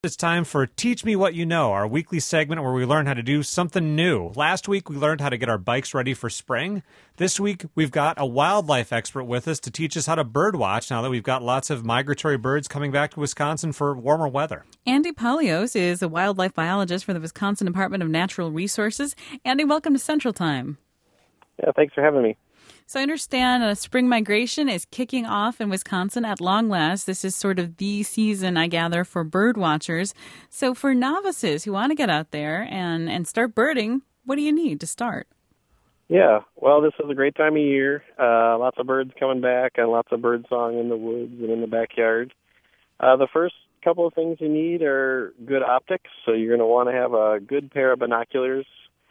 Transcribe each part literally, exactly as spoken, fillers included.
It's time for Teach Me What You Know, our weekly segment where we learn how to do something new. Last week, we learned how to get our bikes ready for spring. This week, we've got a wildlife expert with us to teach us how to birdwatch now that we've got lots of migratory birds coming back to Wisconsin for warmer weather. Andy Paulios is a wildlife biologist for the Wisconsin Department of Natural Resources. Andy, welcome to Central Time. Yeah, thanks for having me. So I understand a spring migration is kicking off in Wisconsin at long last. This is sort of the season, I gather, for bird watchers. So for novices who want to get out there and, and start birding, what do you need to start? Yeah, well, this is a great time of year. Uh, lots of birds coming back and lots of bird song in the woods and in the backyard. Uh, the first couple of things you need are good optics. So you're going to want to have a good pair of binoculars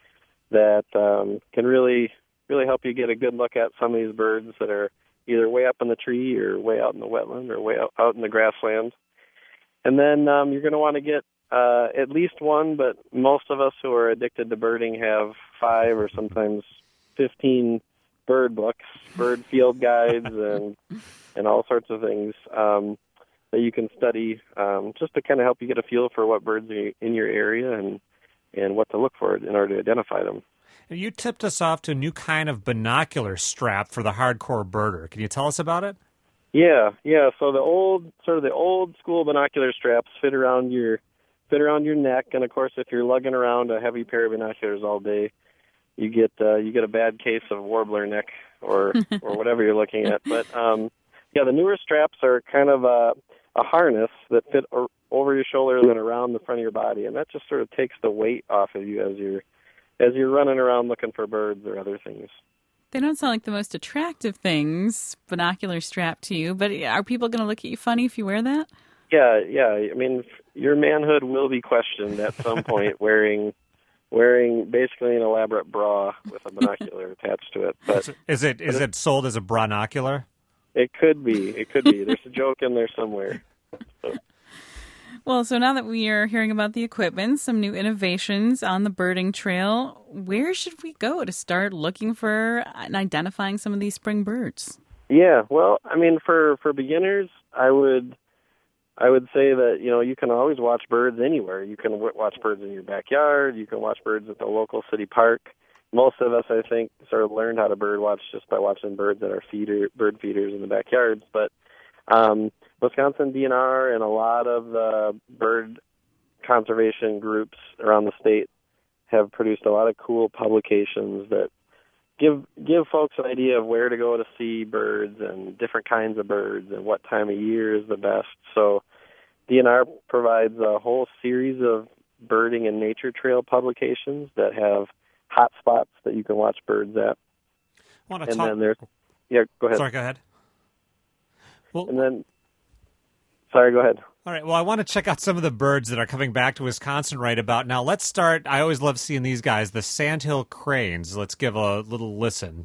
that um, can really... really help you get a good look at some of these birds that are either way up in the tree or way out in the wetland or way out, out in the grassland. And then um, you're going to want to get uh, at least one, but most of us who are addicted to birding have five or sometimes fifteen bird books, bird field guides, and and all sorts of things um, that you can study um, just to kind of help you get a feel for what birds are in your area and, and what to look for in order to identify them. You tipped us off to a new kind of binocular strap for the hardcore birder. Can you tell us about it? Yeah, yeah. So the old, sort of the old school binocular straps fit around your, fit around your neck, and of course, if you're lugging around a heavy pair of binoculars all day, you get uh, you get a bad case of warbler neck or or whatever you're looking at. But um, yeah, the newer straps are kind of a, a harness that fit o- over your shoulders and around the front of your body, and that just sort of takes the weight off of you as you're as you're running around looking for birds or other things. They don't sound like the most attractive things, binocular strap to you, but are people going to look at you funny if you wear that? Yeah, yeah. I mean, your manhood will be questioned at some point wearing wearing basically an elaborate bra with a binocular attached to it. But is it is it sold as a binocular? It could be. It could be. There's a joke in there somewhere. So. Well, so now that we are hearing about the equipment, some new innovations on the birding trail, where should we go to start looking for and identifying some of these spring birds? Yeah, well, I mean, for, for beginners, I would I would say that, you know, you can always watch birds anywhere. You can w- watch birds in your backyard. You can watch birds at the local city park. Most of us, I think, sort of learned how to bird watch just by watching birds at our feeder, bird feeders in the backyards. But um Wisconsin D N R and a lot of the bird conservation groups around the state have produced a lot of cool publications that give give folks an idea of where to go to see birds and different kinds of birds and what time of year is the best. So D N R provides a whole series of birding and nature trail publications that have hot spots that you can watch birds at. I want to and talk... then there's yeah, go ahead. Sorry, go ahead. Well, and then Sorry, go ahead. All right. Well, I want to check out some of the birds that are coming back to Wisconsin right about now. Let's start. I always love seeing these guys, the sandhill cranes. Let's give a little listen.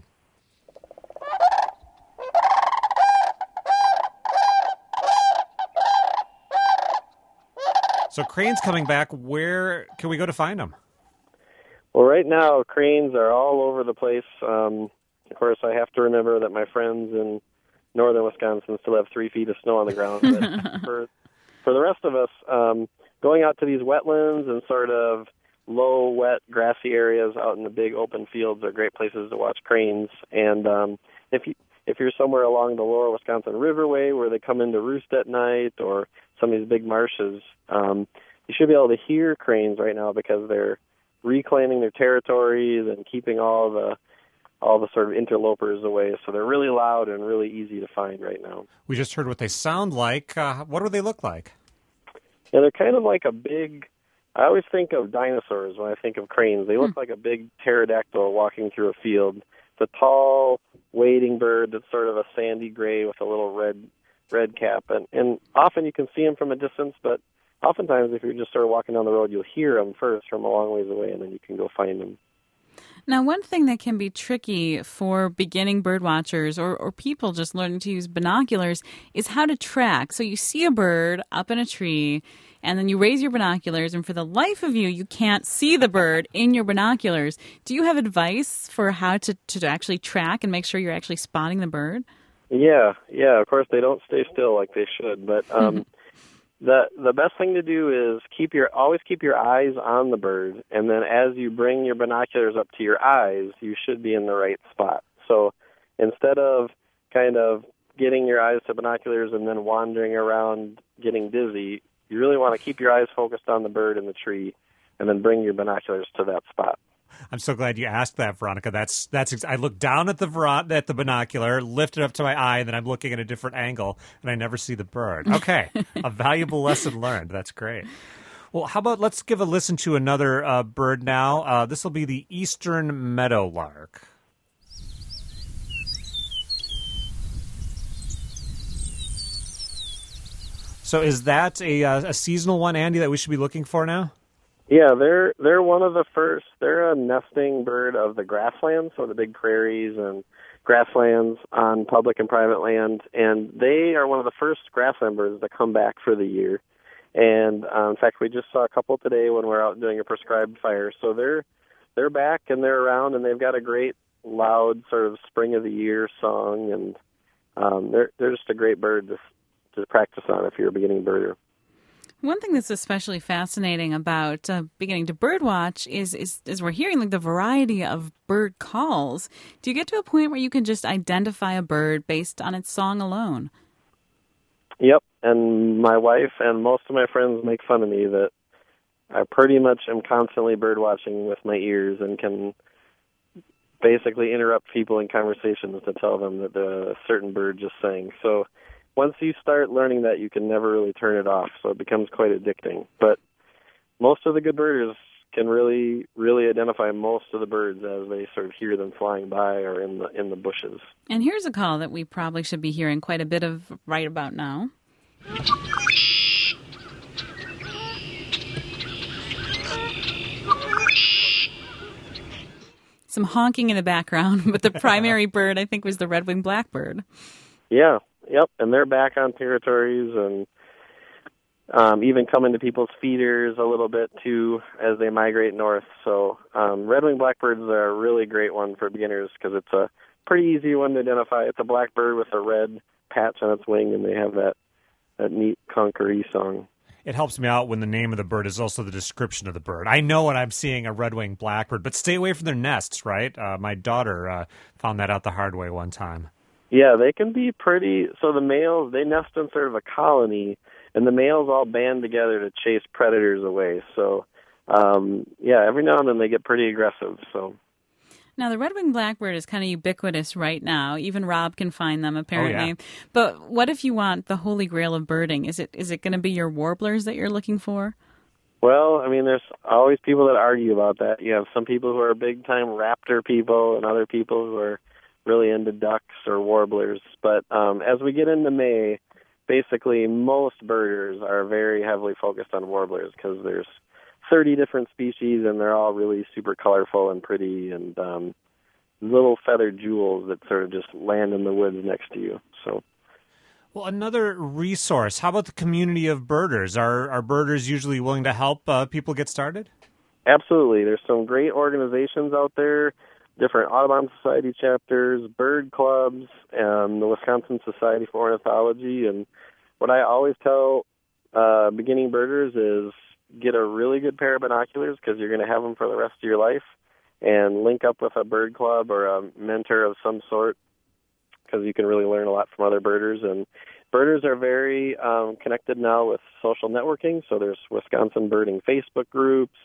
So cranes coming back. Where can we go to find them? Well, right now, cranes are all over the place. Um, of course, I have to remember that my friends in northern Wisconsin still have three feet of snow on the ground. But for, for the rest of us, um, going out to these wetlands and sort of low, wet, grassy areas out in the big open fields are great places to watch cranes. And um, if you if you're somewhere along the lower Wisconsin Riverway where they come in to roost at night or some of these big marshes, um, you should be able to hear cranes right now because they're reclaiming their territories and keeping all the all the sort of interlopers away. So they're really loud and really easy to find right now. We just heard what they sound like. Uh, what do they look like? Yeah, they're kind of like a big, I always think of dinosaurs when I think of cranes. They look hmm. like a big pterodactyl walking through a field. It's a tall, wading bird that's sort of a sandy gray with a little red red cap. And, and often you can see them from a distance, but oftentimes if you're just sort of walking down the road, you'll hear them first from a long ways away, and then you can go find them. Now, one thing that can be tricky for beginning bird watchers or, or people just learning to use binoculars is how to track. So you see a bird up in a tree, and then you raise your binoculars, and for the life of you, you can't see the bird in your binoculars. Do you have advice for how to, to actually track and make sure you're actually spotting the bird? Yeah, yeah. Of course, they don't stay still like they should, but um, The the best thing to do is keep your always keep your eyes on the bird, and then as you bring your binoculars up to your eyes, you should be in the right spot. So instead of kind of getting your eyes to binoculars and then wandering around getting dizzy, you really want to keep your eyes focused on the bird in the tree, and then bring your binoculars to that spot. I'm so glad you asked that, Veronica. That's that's. Ex- I look down at the ver- at the binocular, lift it up to my eye, and then I'm looking at a different angle, and I never see the bird. Okay, a valuable lesson learned. That's great. Well, how about let's give a listen to another uh, bird now. Uh, this will be the eastern meadowlark. So, is that a uh, a seasonal one, Andy, that we should be looking for now? Yeah, they're they're one of the first. They're a nesting bird of the grasslands, so the big prairies and grasslands on public and private land, and they are one of the first grassland birds to come back for the year. And uh, in fact, we just saw a couple today when we were out doing a prescribed fire. So they're they're back and they're around, and they've got a great loud sort of spring of the year song, and um, they're they're just a great bird to to practice on if you're a beginning birder. One thing that's especially fascinating about uh, beginning to birdwatch is, is is we're hearing like the variety of bird calls. Do you get to a point where you can just identify a bird based on its song alone? Yep, and my wife and most of my friends make fun of me that I pretty much am constantly bird watching with my ears and can basically interrupt people in conversations to tell them that a certain bird just sang. So once you start learning that, you can never really turn it off, so it becomes quite addicting. But most of the good birders can really, really identify most of the birds as they sort of hear them flying by or in the in the bushes. And here's a call that we probably should be hearing quite a bit of right about now. Some honking in the background, but the primary bird, I think, was the red-winged blackbird. Yeah. Yep, and they're back on territories and um, even come into people's feeders a little bit, too, as they migrate north. So um, red-winged blackbirds are a really great one for beginners because it's a pretty easy one to identify. It's a blackbird with a red patch on its wing, and they have that, that neat conqueree song. It helps me out when the name of the bird is also the description of the bird. I know when I'm seeing a red-winged blackbird, but stay away from their nests, right? Uh, my daughter uh, found that out the hard way one time. Yeah, they can be pretty. So the males, they nest in sort of a colony, and the males all band together to chase predators away. So, um, yeah, every now and then they get pretty aggressive. So. Now, the red-winged blackbird is kind of ubiquitous right now. Even Rob can find them, apparently. Oh, yeah. But what if you want the holy grail of birding? Is it is it going to be your warblers that you're looking for? Well, I mean, there's always people that argue about that. You have some people who are big-time raptor people and other people who are really into ducks or warblers. But um, as we get into May, basically most birders are very heavily focused on warblers because there's thirty different species and they're all really super colorful and pretty and um, little feathered jewels that sort of just land in the woods next to you. So, well, another resource. How about the community of birders? Are are birders usually willing to help uh, people get started? Absolutely. There's some great organizations out there. Different Audubon Society chapters, bird clubs, and the Wisconsin Society for Ornithology. And what I always tell uh, beginning birders is get a really good pair of binoculars because you're going to have them for the rest of your life, and link up with a bird club or a mentor of some sort because you can really learn a lot from other birders. And birders are very um, connected now with social networking, so there's Wisconsin birding Facebook groups,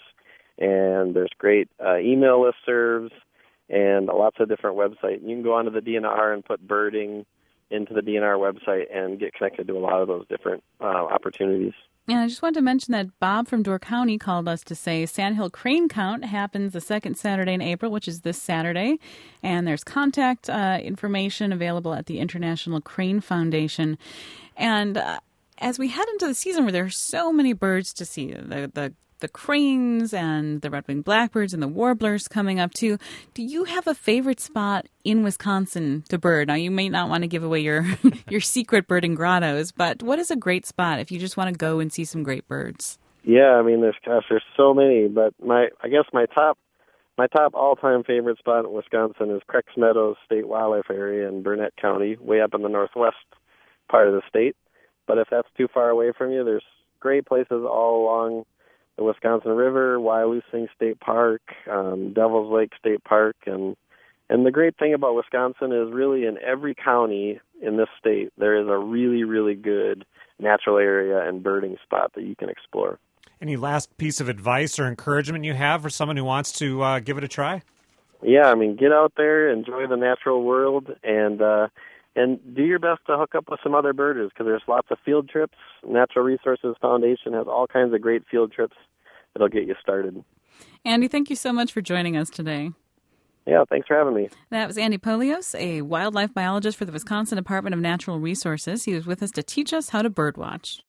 and there's great uh, email listservs, and lots of different websites. You can go onto the D N R and put birding into the D N R website and get connected to a lot of those different uh, opportunities. And I just wanted to mention that Bob from Door County called us to say Sandhill Crane Count happens the second Saturday in April, which is this Saturday. And there's contact uh, information available at the International Crane Foundation. And uh, as we head into the season where there are so many birds to see, the the the cranes and the red-winged blackbirds and the warblers coming up too. Do you have a favorite spot in Wisconsin to bird? Now, you may not want to give away your your secret birding grottos, but what is a great spot if you just want to go and see some great birds? Yeah, I mean, there's gosh, there's so many, but my I guess my top my top all-time favorite spot in Wisconsin is Creeks Meadows State Wildlife Area in Burnett County, way up in the northwest part of the state. But if that's too far away from you, there's great places all along the Wisconsin River, Wyalusing State Park, um, Devil's Lake State Park, and and the great thing about Wisconsin is really in every county in this state there is a really, really good natural area and birding spot that you can explore. Any last piece of advice or encouragement you have for someone who wants to uh, give it a try? Yeah, I mean, get out there, enjoy the natural world, and uh, and do your best to hook up with some other birders because there's lots of field trips. Natural Resources Foundation has all kinds of great field trips that'll get you started. Andy, thank you so much for joining us today. Yeah, thanks for having me. That was Andy Polios, a wildlife biologist for the Wisconsin Department of Natural Resources. He was with us to teach us how to birdwatch.